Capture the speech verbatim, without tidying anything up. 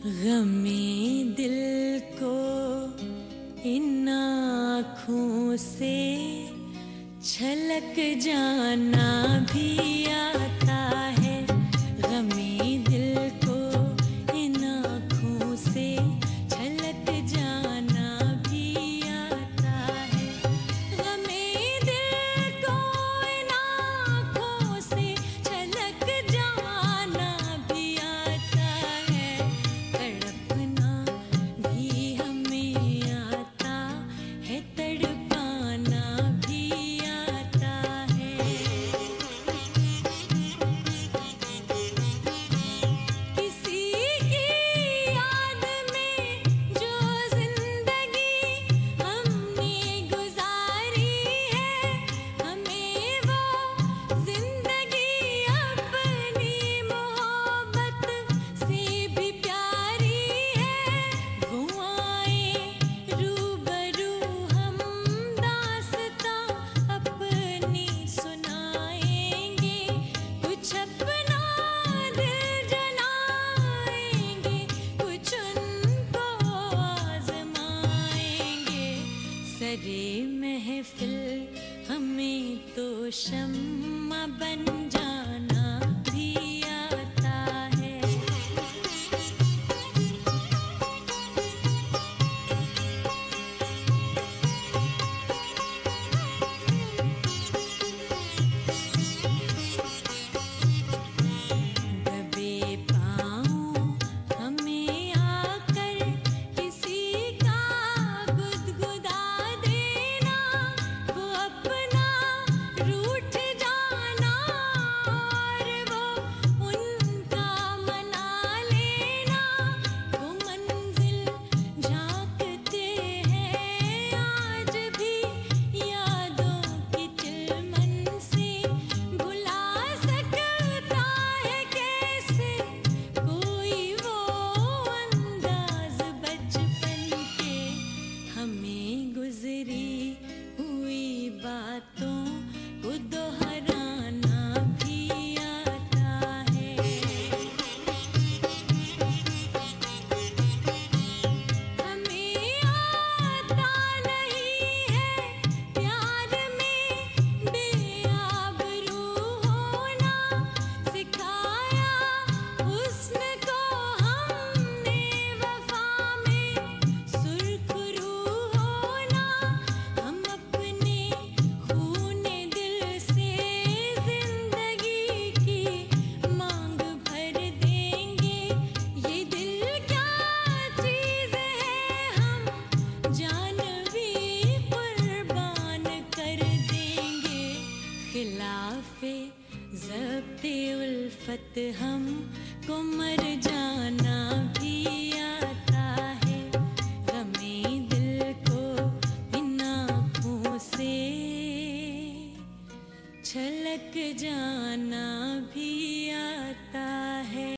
गमे दिल को इन आँखों से छलक जाना भी आता है। गमे दिल को इन आँखों से छलक जाना भी आता है। गमे दिल को इन आँखों से छलक जाना भी आता है। तड़पना भी हमें आता है, तड़पाना भी आता है। किसी की याद में जो जिंदगी हमने गुजारी है, हमें वो जिंदगी अपनी मोहब्बत से भी प्यारी है। वो आए रूबरू हम दास्तां अपनी सुनाएंगे, कुछ अपना दिल जलाएंगे, कुछ उनको आजमाएंगे। सरे महफिल हमें तो शम्मा बन जाना भी आता है। दबे पाँव हमें आकर किसी का गुदगुदा देना, वो अपना रूठ जाना और वो उनका मना लेना। वो मंजिल झांकते हैं आज भी यादों की चिलमन से। भुला सकता है कैसे कोई वो अंदाज बचपन के। हमें गुजरी हुई बातों को दोहराना भी आता है। हमें आता नहीं है प्यार में बेआबरू होना, सिखाया हुस्न को हमने वफा में सुरखरू होना। हम अपने खूने दिल से जिंदगी की मांग भर देंगे। ये दिल क्या चीज़ है, हम जान भी कुर्बान कर देंगे। खिलाफे ज़ब्ते उल्फत हमको मर जाना भी आता है। गमे दिल को इन आँखों से छलक जाना भी